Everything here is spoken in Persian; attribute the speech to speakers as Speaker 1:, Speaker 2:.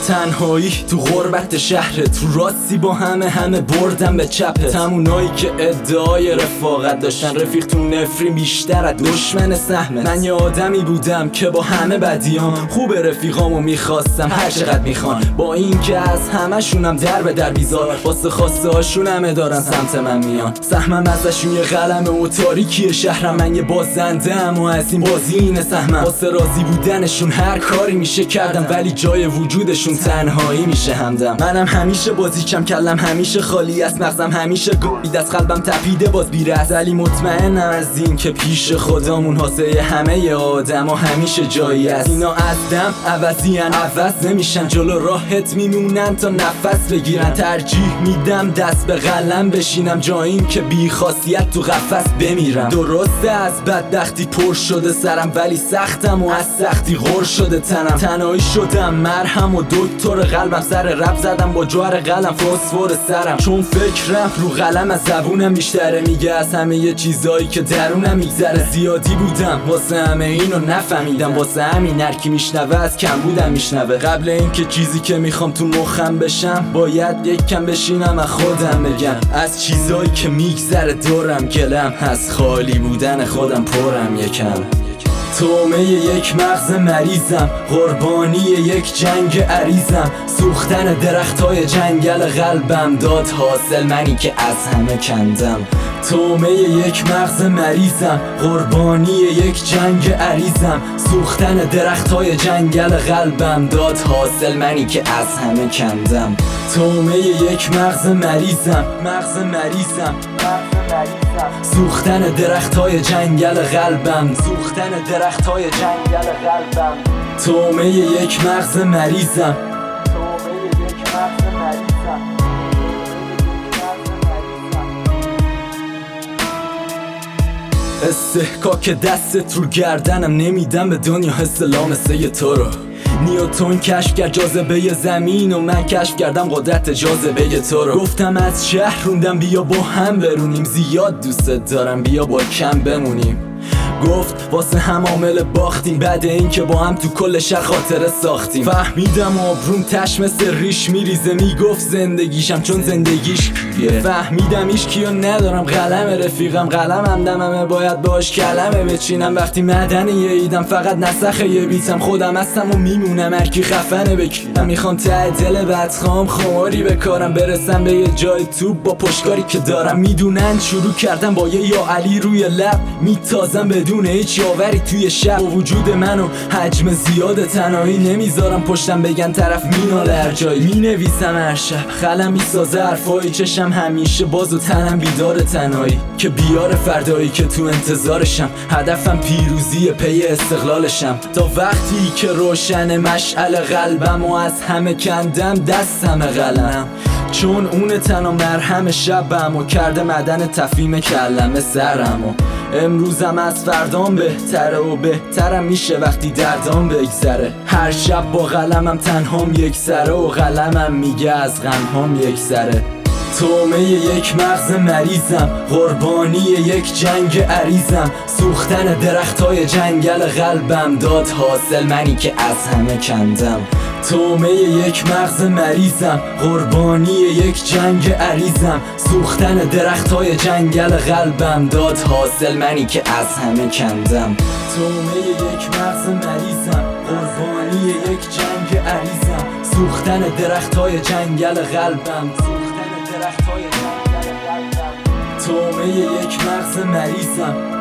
Speaker 1: تنهایی تو غربت شهر، تو راستی با همه بردم به چپه. تمونایی که ادعای رفاقت داشتن، رفیق تو نفری بیشتر از دشمن سهمت. من یه آدمی بودم که با همه بدیام خوب رفیقامو میخواستم هر چقدر میخوان، با این که از همشونم در به در بیزار، واسه خواسته هاشون همه دارن سمت من میان. سهمم ازشون یه قلمه و تاریکی شهرم، من یه بازنده ام و از این بازی اینه سهمم. واسه راضی بودنشون هر کاری میشه کردم، ولی جای وجودشون تنهایی میشه همدم. منم همیشه بازیچم، کلم همیشه خالی است، مغزم همیشه گوید از قلبم تپیده باز بیرست. ولی مطمئنم از این که پیش خدامون واسه همه آدم ها همیشه جایی است. اینا از دم عوضیان، عوض نمیشن، جلو راحت میمونن تا نفس بگیرن. ترجیح میدم دست به قلم بشینم، جاییم که بی خاصیت تو قفس بمیرم. درسته از بدبختی پر شده سرم، ولی سختم و از سختی غر شده تنم. تنهایی شدم مرهم و دکتر قلبم، سر رب زدم با جوهر قلم فسفر سرم. چون فکرم رو قلم از زبونم بیشتره، میگه از همه یه چیزایی که درونم میگذره. زیادی بودم واسه همه اینو نفهمیدم، واسه همین هر کی میشنوه از کم بودم میشنوه. قبل اینکه چیزی که میخوام تو مخم بشم، باید یک کم بشینم از خودم بگم. از چیزایی که میگذره دورم گلم، از خالی بودن خودم پرم یکم. تومه یک مغز مریضم، قربانی یک جنگ عریضم. سوختن درختای جنگل قلبم داد حاصل منی که از همه کندم. تومه یک مغز مریضم، قربانی یک جنگ عریضم. سوختن درختای جنگل قلبم داد حاصل منی که از همه کندم. تومه یک مغز مریضم، مغز مریضم. سوختن درختای جنگل قلبم، سوختن درختای جنگل قلبم. تومه یک مغز مریضم، تومه یک مغز مریضم. استحکاک دستت رو گردنم، نمیدم به دنیا حس لامسه تو رو. نیوتن کشف کرد جاذبه زمین و من کشف کردم قدرت جاذبه تو رو. گفتم از شهر روندم بیا با هم برونیم، زیاد دوستت دارم بیا با کم بمونیم. گفت واسه هم عامل باختیم، بعد این که با هم تو کل شهر خاطره ساختیم. فهمیدم آبروم تش مثل ریش میریزه، میگفت زندگیشم چون زندگیش کیه. فهمیدم ایش کیو ندارم، قلم رفیقم قلمم دممه، باید باش کلمه بچینم. وقتی مدن یه ایدم فقط نسخه یه بیتم، خودم هستم و میمونم هرکی خفنه بکیرم. میخوام ته دل بدخوام خماری بکارم، برسم به یه جای توپ با پشتکاری که دارم. میدونن شروع کردم با یه یا علی روی لب، میتازم بدون هیچ یاوری توی شب. و وجود منو حجم زیاد تنهایی نمیذارم پشتم بگن طرف مینال هر جایی. مینویسم هر شب خلم میسازه حرفایی، چشم همیشه باز و تنم بیدار تنهایی، که بیار فردایی که تو انتظارشم. هدفم پیروزی پی استقلالشم، تا وقتی که روشن مشعل قلبم و از همه کندم دستم قلم. چون اون تنها مرهم شبم و کرده مدن تفهیم کلمه سرم. و امروزم از فردام بهتره و بهترم میشه وقتی دردام بگذره. هر شب با قلمم تنهام یک سره و قلمم میگه از غمهام یک سره. تومه یک مغز مریضم، قربانی یک جنگ عریضم. سوختن درختای جنگل قلبم داد حاصل منی که از همه کندم. تومه یک مغز مریضم، قربانی یک جنگ عریضم. سوختن درختای جنگل قلبم داد حاصل منی که از همه کندم. تومه یک مغز مریضم، قربانی یک جنگ عریضم. سوختن درختای جنگل قلبم، تومه یک مغز مریضم.